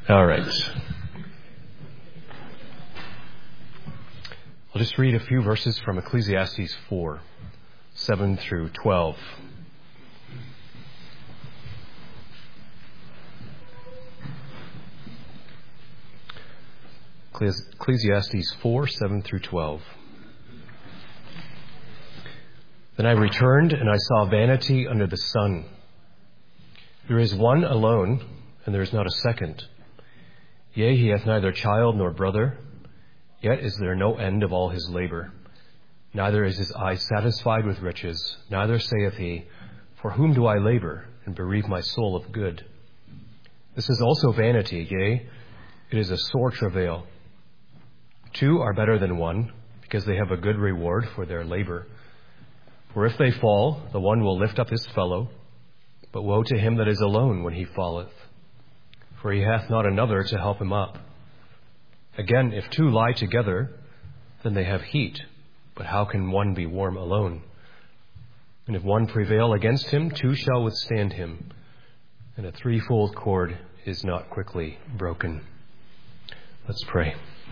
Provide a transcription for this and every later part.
All right. I'll just read a few verses from Ecclesiastes 4, 7 through 12. Ecclesiastes 4, 7 through 12. Then I returned, and I saw vanity under the sun. There is one alone, and there is not a second. Yea, he hath neither child nor brother, yet is there no end of all his labor. Neither is his eye satisfied with riches, neither saith he, For whom do I labor, and bereave my soul of good? This is also vanity, yea, it is a sore travail. Two are better than one, because they have a good reward for their labor. For if they fall, the one will lift up his fellow, but woe to him that is alone when he falleth, for he hath not another to help him up. Again, if two lie together, then they have heat, but how can one be warm alone? And if one prevail against him, two shall withstand him, and a threefold cord is not quickly broken. Let's pray.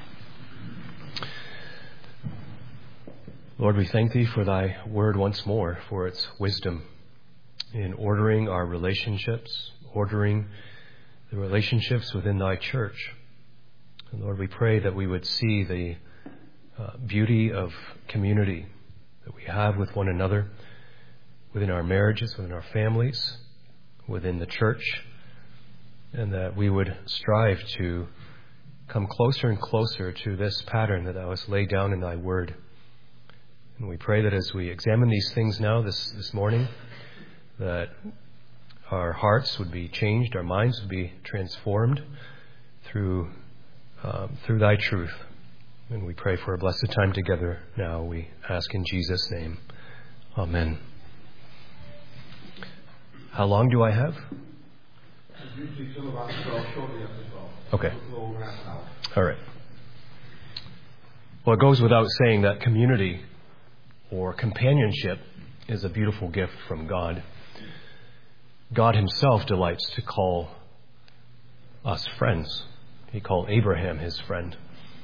Lord, we thank Thee for Thy word once more, for its wisdom in ordering our relationships, ordering the relationships within Thy church. And Lord, we pray that we would see the beauty of community that we have with one another, within our marriages, within our families, within the church, and that we would strive to come closer and closer to this pattern that Thou hast laid down in Thy word. And we pray that as we examine these things now this morning, that our hearts would be changed, our minds would be transformed through Thy truth. And we pray for a blessed time together now. We ask in Jesus' name. Amen. How long do I have? Usually till about 12, shortly after 12. Okay. Over half an hour. All right. Well, it goes without saying that community or companionship is a beautiful gift from God. God Himself delights to call us friends. He called Abraham His friend.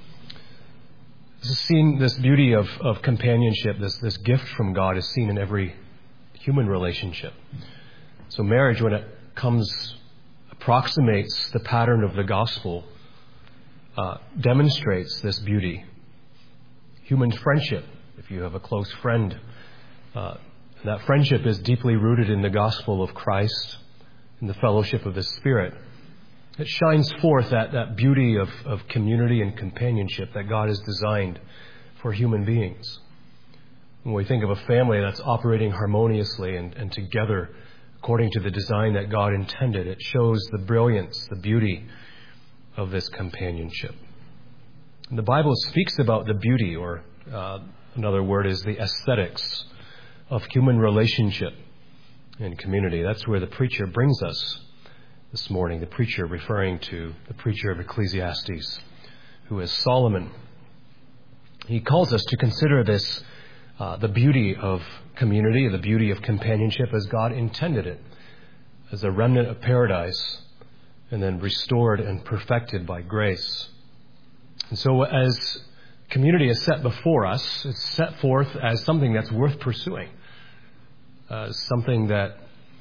This beauty of companionship, this gift from God is seen in every human relationship. So marriage, when it approximates the pattern of the gospel, demonstrates this beauty. Human friendship, if you have a close friend, that friendship is deeply rooted in the gospel of Christ, in the fellowship of the Spirit. It shines forth that beauty of community and companionship that God has designed for human beings. When we think of a family that's operating harmoniously and together according to the design that God intended, it shows the brilliance, the beauty of this companionship. And the Bible speaks about the beauty, or another word is the aesthetics of human relationship and community. That's where the preacher brings us this morning. The preacher referring to the preacher of Ecclesiastes, who is Solomon. He calls us to consider this, the beauty of community, the beauty of companionship as God intended it, as a remnant of paradise, and then restored and perfected by grace. And so as community is set before us, it's set forth as something that's worth pursuing, something that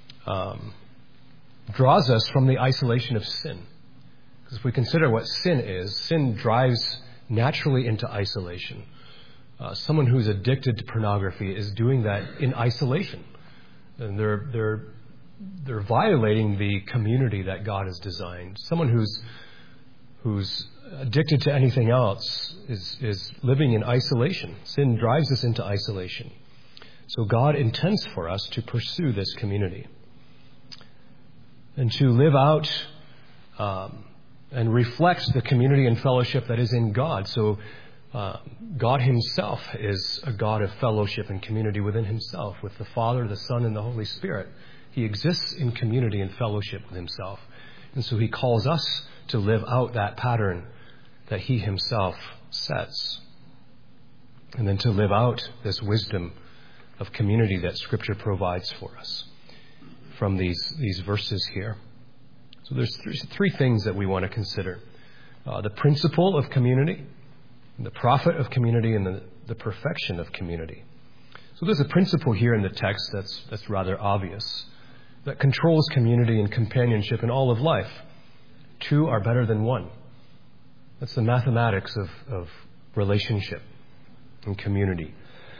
draws us from the isolation of sin. Because if we consider what sin drives naturally into isolation. Someone who's addicted to pornography is doing that in isolation. And they're violating the community that God has designed. Someone who's addicted to anything else is living in isolation. Sin drives us into isolation. So God intends for us to pursue this community and to live out and reflect the community and fellowship that is in God. So God Himself is a God of fellowship and community within Himself, with the Father, the Son, and the Holy Spirit. He exists in community and fellowship with Himself. And so He calls us to live out that pattern that He Himself sets. And then to live out this wisdom of community that Scripture provides for us from these verses here. So So there's three things that we want to consider. The principle of community, the profit of community, and the perfection of community. So there's a principle here in the text that's rather obvious, that controls community and companionship in all of life. Two are better than one. That's the mathematics of relationship and community.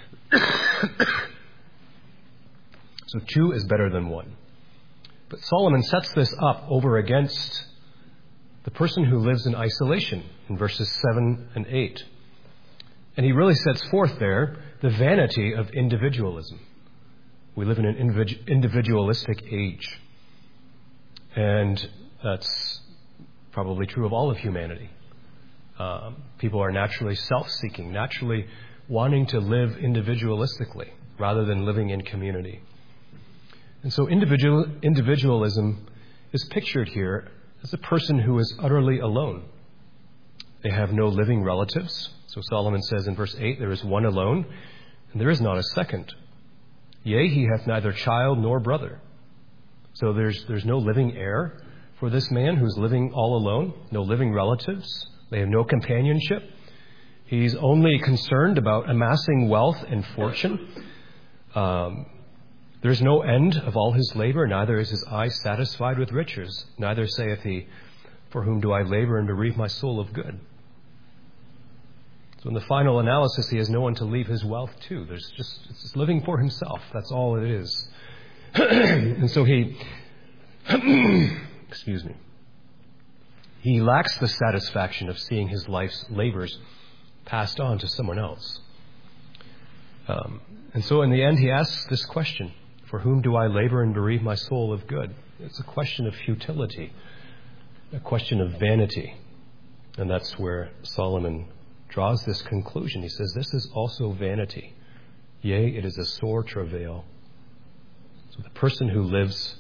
So two is better than one. But Solomon sets this up over against the person who lives in isolation in verses 7 and 8. And he really sets forth there the vanity of individualism. We live in an individualistic age. And that's probably true of all of humanity. People are naturally self-seeking, naturally wanting to live individualistically rather than living in community. And so individualism is pictured here as a person who is utterly alone. They have no living relatives. So Solomon says in verse 8, there is one alone, and there is not a second. Yea, he hath neither child nor brother. So there's no living heir for this man who's living all alone, no living relatives. They have no companionship. He's only concerned about amassing wealth and fortune. There's no end of all his labor, neither is his eye satisfied with riches. Neither saith he, for whom do I labor and bereave my soul of good? So in the final analysis, he has no one to leave his wealth to. It's just living for himself. That's all it is. And so he, he lacks the satisfaction of seeing his life's labors passed on to someone else. And so in the end, he asks this question, for whom do I labor and bereave my soul of good? It's a question of futility, a question of vanity. And that's where Solomon draws this conclusion. He says, this is also vanity. Yea, it is a sore travail. So the person who lives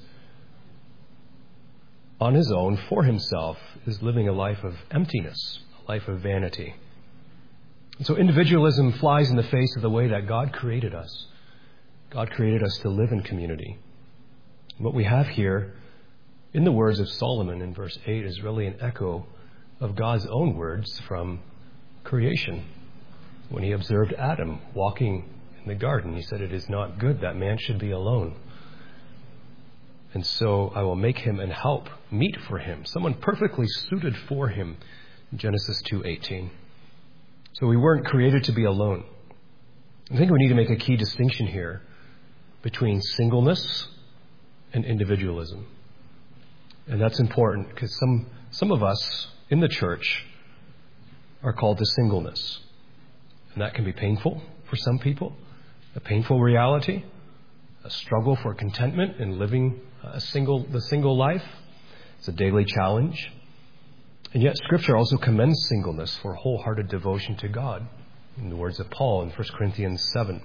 on his own for himself is living a life of emptiness, a life of vanity. And so individualism flies in the face of the way that God created us. God created us to live in community. What we have here in the words of Solomon in verse 8 is really an echo of God's own words from creation. When he observed Adam walking in the garden, he said, it is not good that man should be alone. And so I will make him an help meet for him, someone perfectly suited for him. Genesis 2:18. So we weren't created to be alone. I think we need to make a key distinction here between singleness and individualism. And that's important because some of us in the church are called to singleness. And that can be painful for some people, a painful reality, a struggle for contentment in living the single life. It's a daily challenge. And yet Scripture also commends singleness for wholehearted devotion to God, in the words of Paul in 1 Corinthians 7.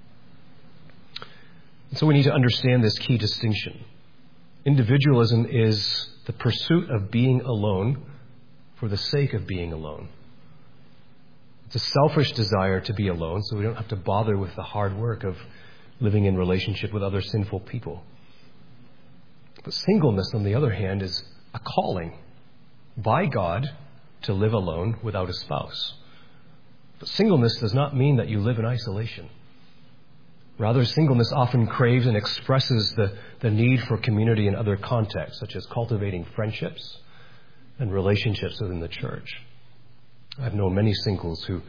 And so we need to understand this key distinction. Individualism is the pursuit of being alone for the sake of being alone. It's a selfish desire to be alone so we don't have to bother with the hard work of living in relationship with other sinful people. But singleness, on the other hand, is a calling by God to live alone without a spouse. But singleness does not mean that you live in isolation. Rather, singleness often craves and expresses the need for community in other contexts, such as cultivating friendships and relationships within the church. I've known many singles who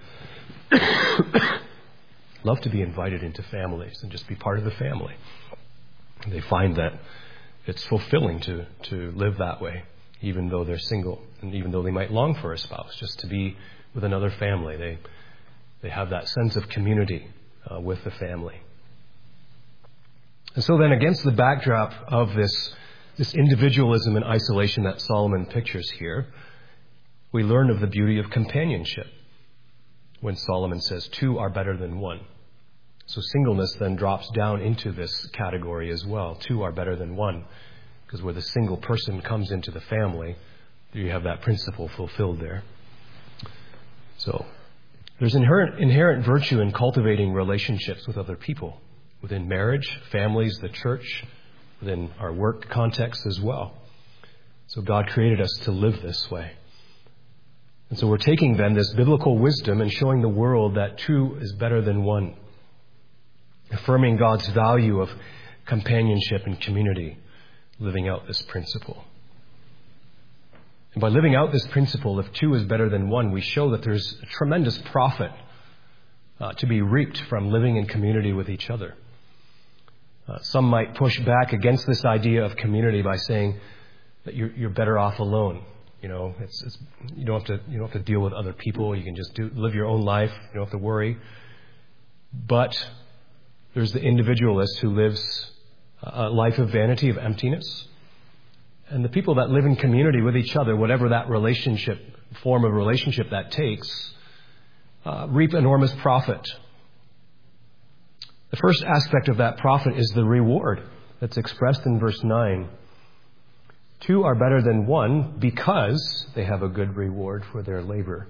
love to be invited into families and just be part of the family. They find that it's fulfilling to live that way, even though they're single, and even though they might long for a spouse, just to be with another family. They have that sense of community with the family. And so then, against the backdrop of this individualism and isolation that Solomon pictures here, we learn of the beauty of companionship when Solomon says two are better than one. So singleness then drops down into this category as well. Two are better than one, because where the single person comes into the family, you have that principle fulfilled there. So there's inherent virtue in cultivating relationships with other people, within marriage, families, the church, within our work context as well. So God created us to live this way. And so we're taking then this biblical wisdom and showing the world that two is better than one, affirming God's value of companionship and community, living out this principle. And by living out this principle, if two is better than one, we show that there's a tremendous profit to be reaped from living in community with each other. Some might push back against this idea of community by saying that you're better off alone. You know, you don't have to deal with other people. You can just live your own life. You don't have to worry. But there's the individualist who lives a life of vanity, of emptiness. And the people that live in community with each other, whatever that form of relationship that takes, reap enormous profit. The first aspect of that profit is the reward that's expressed in verse 9. Two are better than one because they have a good reward for their labor.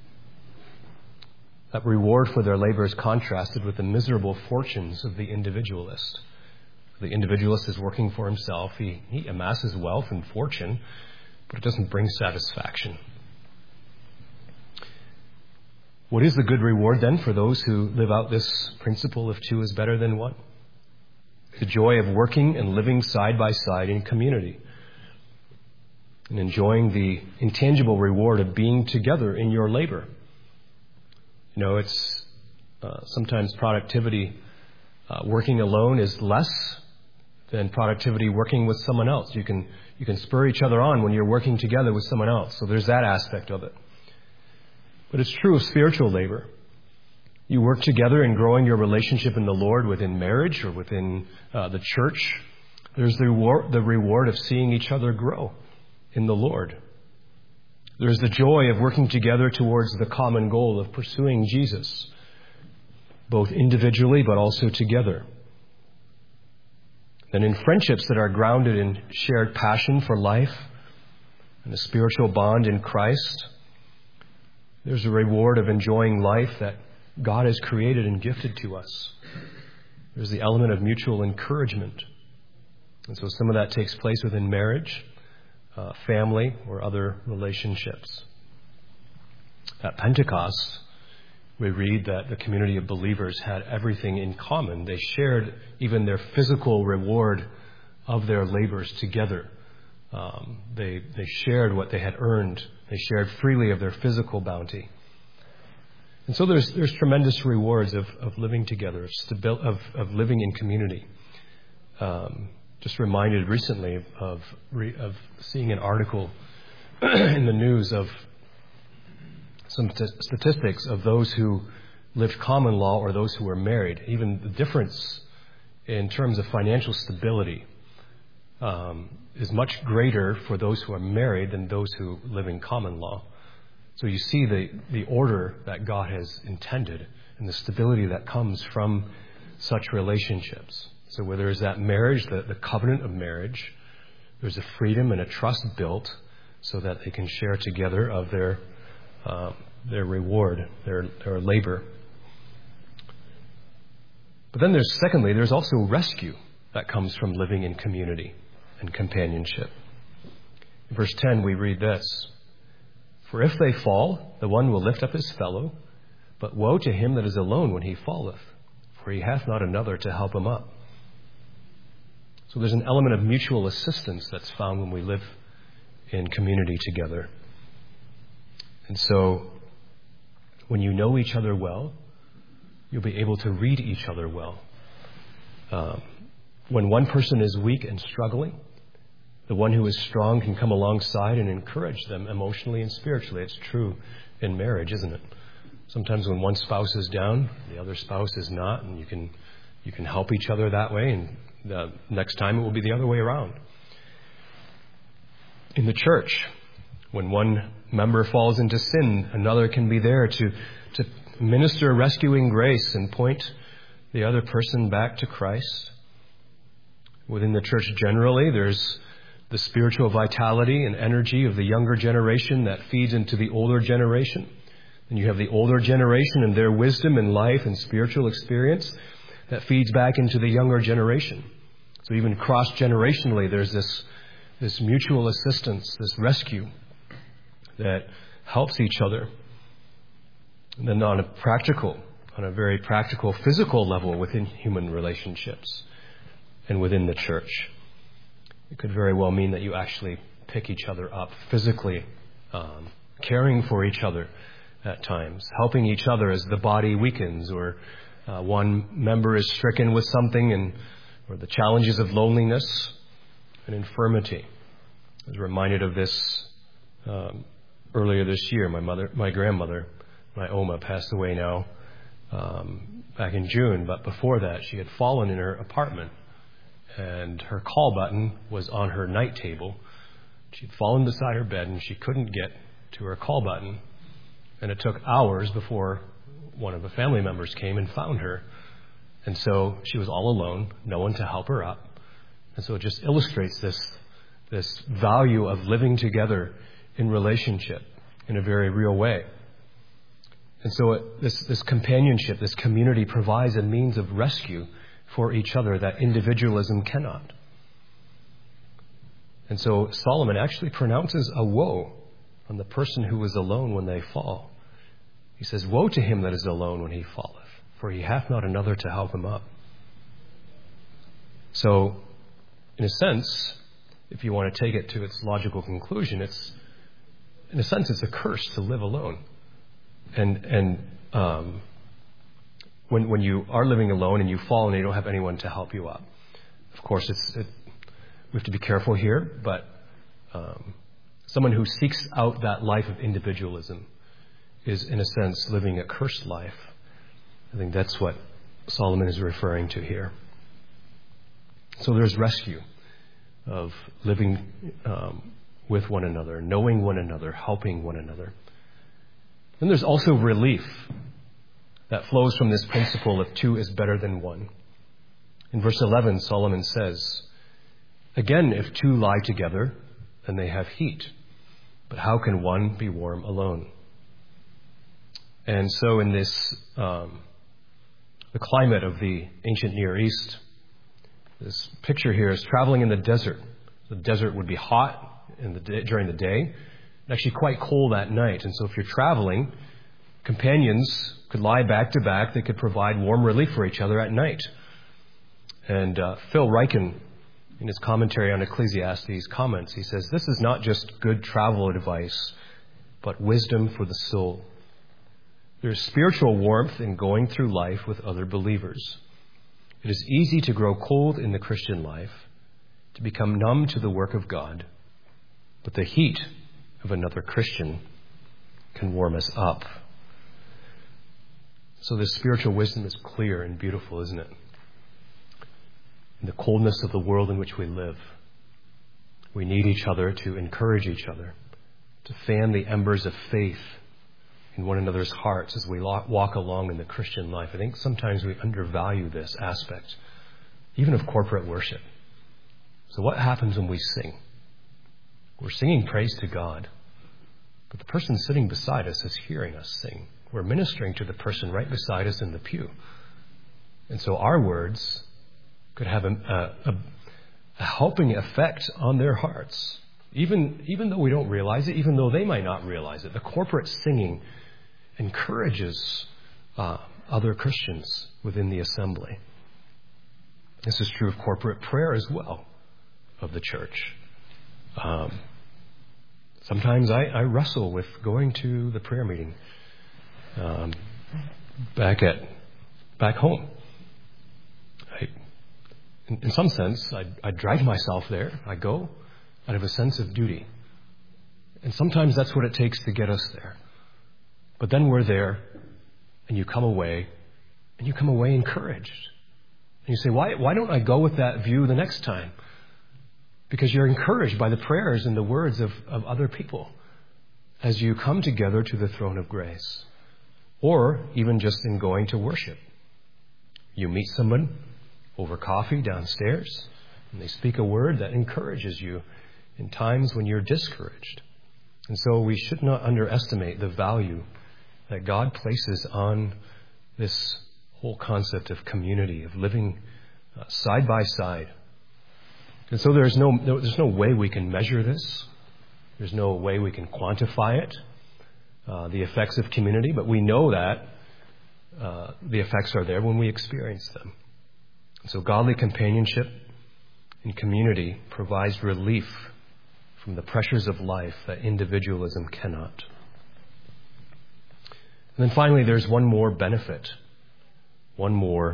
That reward for their labor is contrasted with the miserable fortunes of the individualist. The individualist is working for himself. He amasses wealth and fortune, but it doesn't bring satisfaction. What is the good reward then for those who live out this principle of two is better than one? The joy of working and living side by side in community and enjoying the intangible reward of being together in your labor. You know, it's sometimes productivity working alone is less than productivity working with someone else. You can spur each other on when you're working together with someone else. So there's that aspect of it. But it's true of spiritual labor. You work together in growing your relationship in the Lord within marriage or within the church. There's the reward of seeing each other grow in the Lord. There's the joy of working together towards the common goal of pursuing Jesus, both individually but also together. And in friendships that are grounded in shared passion for life and a spiritual bond in Christ, there's a reward of enjoying life that God has created and gifted to us. There's the element of mutual encouragement. And so some of that takes place within marriage, family, or other relationships. At Pentecost, we read that the community of believers had everything in common. They shared even their physical reward of their labors together. They shared what they had earned. They shared freely of their physical bounty. And so there's tremendous rewards of living together, of living in community. Just reminded recently of seeing an article in the news of some statistics of those who lived common law or those who were married. Even the difference in terms of financial stability is much greater for those who are married than those who live in common law. So you see the order that God has intended and the stability that comes from such relationships. So where there is that marriage, the covenant of marriage, there's a freedom and a trust built so that they can share together of their reward, their labor. But then there's also rescue that comes from living in community and companionship. In verse 10 we read this: For if they fall, the one will lift up his fellow, but woe to him that is alone when he falleth, for he hath not another to help him up. So there's an element of mutual assistance that's found when we live in community together. And so when you know each other well, you'll be able to read each other well. When one person is weak and struggling, the one who is strong can come alongside and encourage them emotionally and spiritually. It's true in marriage, isn't it? Sometimes when one spouse is down, the other spouse is not, and you can help each other that way, and the next time it will be the other way around. In the church, when one member falls into sin, another can be there to minister rescuing grace and point the other person back to Christ. Within the church generally, there's the spiritual vitality and energy of the younger generation that feeds into the older generation. And you have the older generation and their wisdom and life and spiritual experience that feeds back into the younger generation. So even cross-generationally, there's this mutual assistance, this rescue that helps each other. And then on a very practical, physical level within human relationships and within the church. It could very well mean that you actually pick each other up physically, caring for each other at times, helping each other as the body weakens or one member is stricken with something, or the challenges of loneliness and infirmity. I was reminded of this earlier this year. My grandmother, my Oma, passed away now back in June, but before that she had fallen in her apartment, and her call button was on her night table. She'd fallen beside her bed and she couldn't get to her call button, and it took hours before one of the family members came and found her. And so she was all alone, no one to help her up. And so it just illustrates this value of living together in relationship in a very real way. And so this companionship, this community provides a means of rescue for each other that individualism cannot. And so Solomon actually pronounces a woe on the person who is alone when they fall. He says, "Woe to him that is alone when he falleth, for he hath not another to help him up." So, in a sense, if you want to take it to its logical conclusion, it's a curse to live alone. And when you are living alone and you fall and you don't have anyone to help you up, of course, we have to be careful here. But someone who seeks out that life of individualism is, in a sense, living a cursed life. I think that's what Solomon is referring to here. So there's rescue of living with one another, knowing one another, helping one another. Then there's also relief that flows from this principle of two is better than one. In verse 11, Solomon says, "Again, if two lie together, then they have heat. But how can one be warm alone?" And so in this, the climate of the ancient Near East, this picture here is traveling in the desert. The desert would be hot during the day, and actually quite cold at night. And so if you're traveling, companions could lie back to back. They could provide warm relief for each other at night. And Phil Ryken, in his commentary on Ecclesiastes, comments, he says, "This is not just good travel advice, but wisdom for the soul." There's spiritual warmth in going through life with other believers. It is easy to grow cold in the Christian life, to become numb to the work of God, but the heat of another Christian can warm us up. So this spiritual wisdom is clear and beautiful, isn't it? In the coldness of the world in which we live, we need each other to encourage each other, to fan the embers of faith in one another's hearts as we walk along in the Christian life. I think sometimes we undervalue this aspect, even of corporate worship. So what happens when we sing? We're singing praise to God, but the person sitting beside us is hearing us sing. We're ministering to the person right beside us in the pew. And so our words could have a helping effect on their hearts, even though we don't realize it, even though they might not realize it. The corporate singing encourages other Christians within the assembly. This is true of corporate prayer as well, of the church. Sometimes I wrestle with going to the prayer meeting back home. In some sense, I drag myself there. I go out of a sense of duty. And sometimes that's what it takes to get us there. But then we're there, and you come away encouraged. And you say, why don't I go with that view the next time? Because you're encouraged by the prayers and the words of other people as you come together to the throne of grace. Or even just in going to worship. You meet someone over coffee downstairs, and they speak a word that encourages you in times when you're discouraged. And so we should not underestimate the value that God places on this whole concept of community, of living side by side And so there's no way we can measure this. There's no way we can quantify it, the effects of community, but we know that the effects are there when we experience them. So godly companionship and community provides relief from the pressures of life that individualism cannot. And then finally, there's one more benefit, one more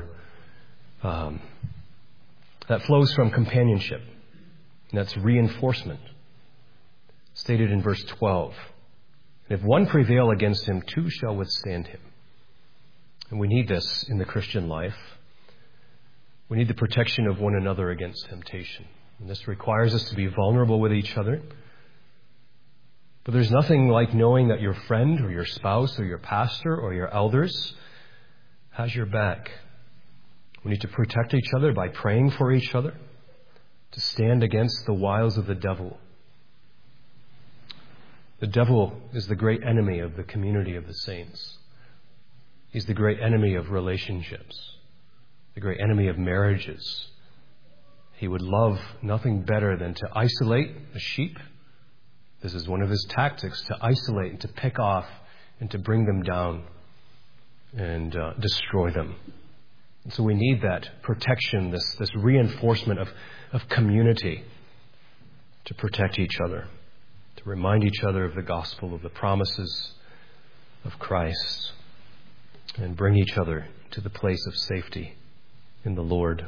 that flows from companionship, and that's reinforcement. Stated in verse 12, "If one prevail against him, two shall withstand him." And we need this in the Christian life. We need the protection of one another against temptation. And this requires us to be vulnerable with each other. But there's nothing like knowing that your friend or your spouse or your pastor or your elders has your back. We need to protect each other by praying for each other, to stand against the wiles of the devil. The devil is the great enemy of the community of the saints. He's the great enemy of relationships, the great enemy of marriages. He would love nothing better than to isolate a sheep. This is one of his tactics, to isolate and to pick off and to bring them down and destroy them. And so we need that protection, this reinforcement of community to protect each other, to remind each other of the gospel, of the promises of Christ, and bring each other to the place of safety in the Lord.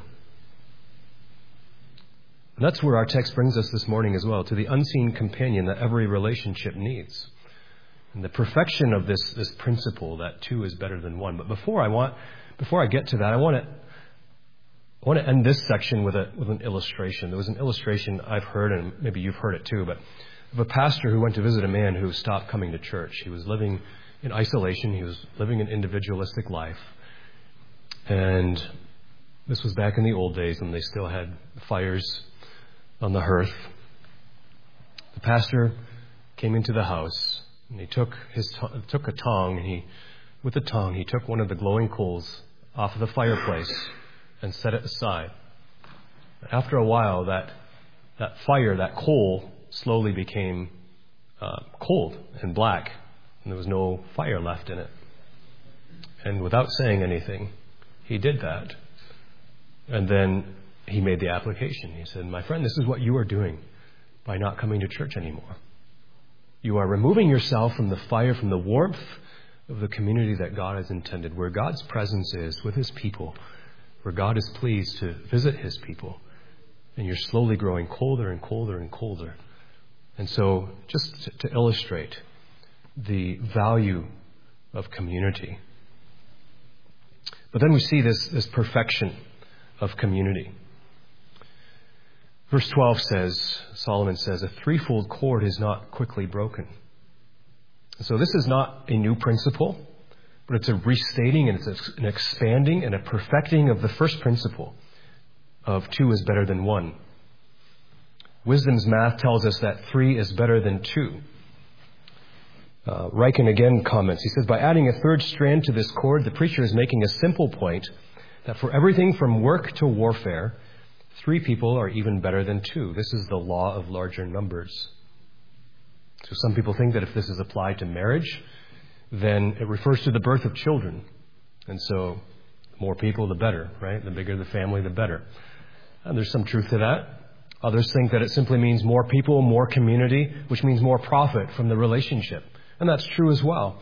And that's where our text brings us this morning as well, to the unseen companion that every relationship needs. And the perfection of this principle that two is better than one. But before I get to that, I want to end this section with an illustration. There was an illustration I've heard, and maybe you've heard it too, but of a pastor who went to visit a man who stopped coming to church. He was living in isolation. He was living an individualistic life. And this was back in the old days when they still had fires on the hearth. The pastor came into the house, and he took a tong, and with the tong he took one of the glowing coals off of the fireplace and set it aside. After a while, that coal slowly became cold and black, and there was no fire left in it. And without saying anything, he did that. And then he made the application. He said, "My friend, this is what you are doing by not coming to church anymore. You are removing yourself from the fire, from the warmth of the community that God has intended, where God's presence is with his people, where God is pleased to visit his people. And you're slowly growing colder and colder and colder." And so, just to illustrate the value of community. But then we see this perfection of community. Verse 12 says, Solomon says, "A threefold cord is not quickly broken." So this is not a new principle, but it's a restating and it's an expanding and a perfecting of the first principle of two is better than one. Wisdom's math tells us that 3 is better than 2. Ryken again comments. He says, "By adding a third strand to this cord, the preacher is making a simple point that for everything from work to warfare, 3 people are even better than 2. This is the law of larger numbers." So some people think that if this is applied to marriage, then it refers to the birth of children. And so the more people, the better, right? The bigger the family, the better. And there's some truth to that. Others think that it simply means more people, more community, which means more profit from the relationship. And that's true as well.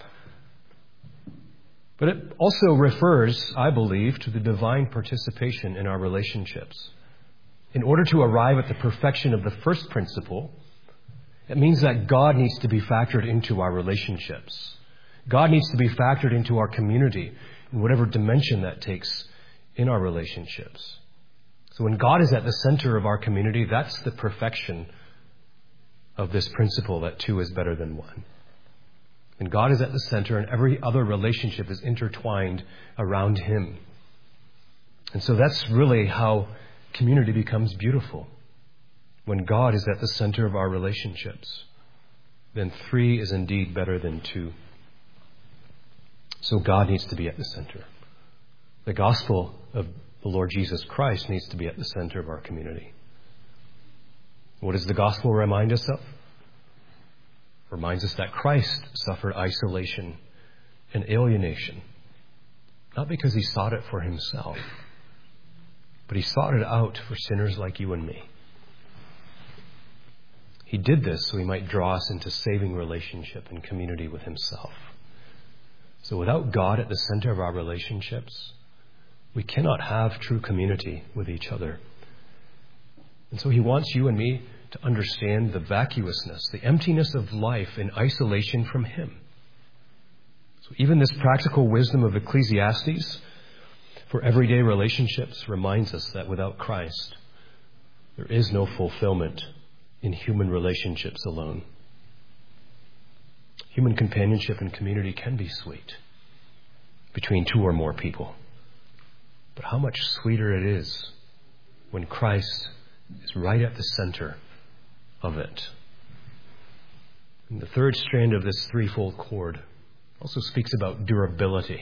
But it also refers, I believe, to the divine participation in our relationships. In order to arrive at the perfection of the first principle, it means that God needs to be factored into our relationships. God needs to be factored into our community in whatever dimension that takes in our relationships. So when God is at the center of our community, that's the perfection of this principle that 2 is better than 1. And God is at the center, and every other relationship is intertwined around him. And so that's really how community becomes beautiful. When God is at the center of our relationships, then 3 is indeed better than 2. So God needs to be at the center. The gospel of the Lord Jesus Christ needs to be at the center of our community. What does the gospel remind us of? It reminds us that Christ suffered isolation and alienation, not because he sought it for himself, but he sought it out for sinners like you and me. He did this so he might draw us into saving relationship and community with himself. So without God at the center of our relationships, we cannot have true community with each other. And so he wants you and me to understand the vacuousness, the emptiness of life in isolation from him. So even this practical wisdom of Ecclesiastes for everyday relationships reminds us that without Christ, there is no fulfillment in human relationships alone. Human companionship and community can be sweet between two or more people. But how much sweeter it is when Christ is right at the center of it. And the third strand of this threefold cord also speaks about durability.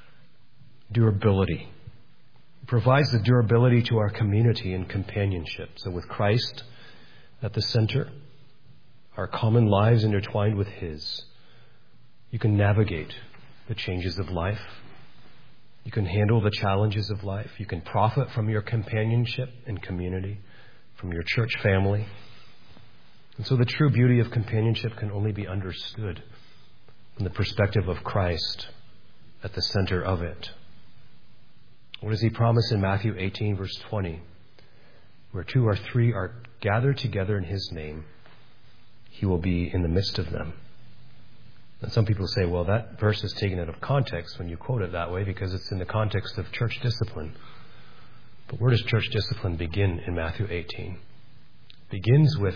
Durability. It provides the durability to our community and companionship. So with Christ at the center, our common lives intertwined with his, you can navigate the changes of life. You can handle the challenges of life. You can profit from your companionship and community, from your church family. And so the true beauty of companionship can only be understood from the perspective of Christ at the center of it. What does he promise in Matthew 18, verse 20? Where two or three are gathered together in his name, he will be in the midst of them. And some people say, well, that verse is taken out of context when you quote it that way because it's in the context of church discipline. But where does church discipline begin in Matthew 18? It begins with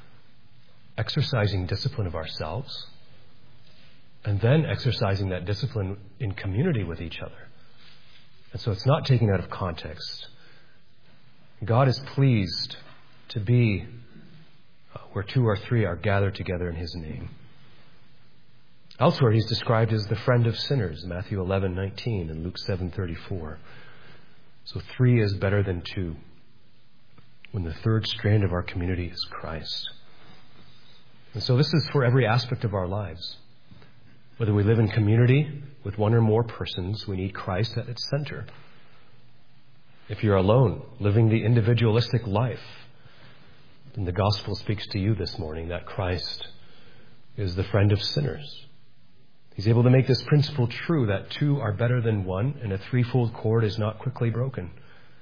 exercising discipline of ourselves and then exercising that discipline in community with each other. And so it's not taken out of context. God is pleased to be where two or three are gathered together in his name. Elsewhere, he's described as the friend of sinners, Matthew 11:19 and Luke 7:34. So 3 is better than 2 when the third strand of our community is Christ. And so this is for every aspect of our lives. Whether we live in community with one or more persons, we need Christ at its center. If you're alone, living the individualistic life, then the gospel speaks to you this morning that Christ is the friend of sinners. He's able to make this principle true that 2 are better than 1 and a threefold cord is not quickly broken.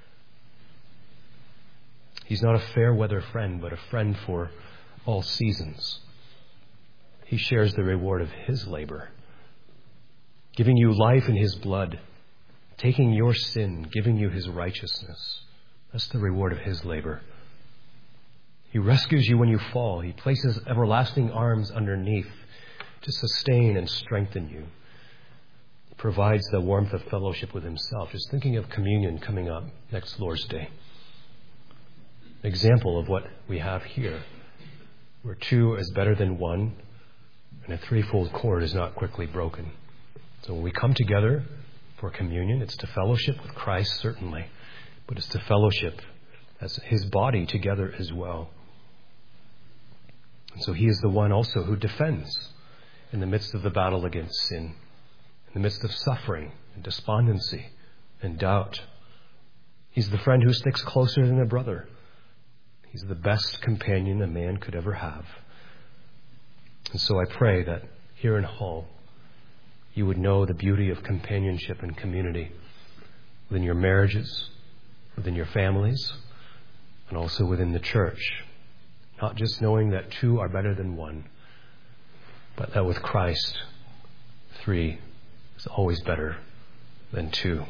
He's not a fair weather friend, but a friend for all seasons. He shares the reward of his labor, giving you life in his blood, taking your sin, giving you his righteousness. That's the reward of his labor. He rescues you when you fall. He places everlasting arms underneath to sustain and strengthen you. He provides the warmth of fellowship with himself. Just thinking of communion coming up next Lord's Day. An example of what we have here, where 2 is better than 1 and a threefold cord is not quickly broken. So when we come together for communion, it's to fellowship with Christ, certainly, but it's to fellowship as his body together as well. And so he is the one also who defends in the midst of the battle against sin, in the midst of suffering and despondency and doubt. He's the friend who sticks closer than a brother. He's the best companion a man could ever have. And so I pray that here in Hull, you would know the beauty of companionship and community within your marriages, within your families, and also within the church. Not just knowing that 2 are better than 1, but that with Christ, 3 is always better than 2.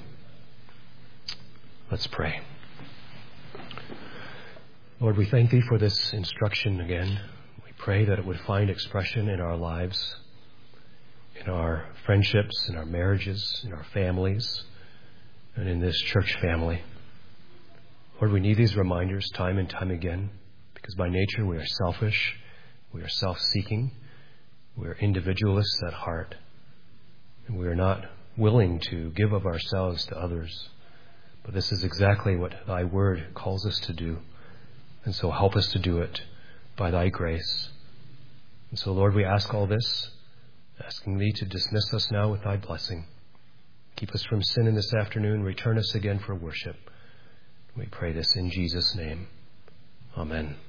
Let's pray. Lord, we thank thee for this instruction again. We pray that it would find expression in our lives, in our friendships, in our marriages, in our families, and in this church family. Lord, we need these reminders time and time again, because by nature we are selfish, we are self-seeking, we are individualists at heart, and we are not willing to give of ourselves to others. But this is exactly what thy word calls us to do, and so help us to do it by thy grace. And so, Lord, we ask all this, asking thee to dismiss us now with thy blessing. Keep us from sin in this afternoon. Return us again for worship. We pray this in Jesus' name. Amen.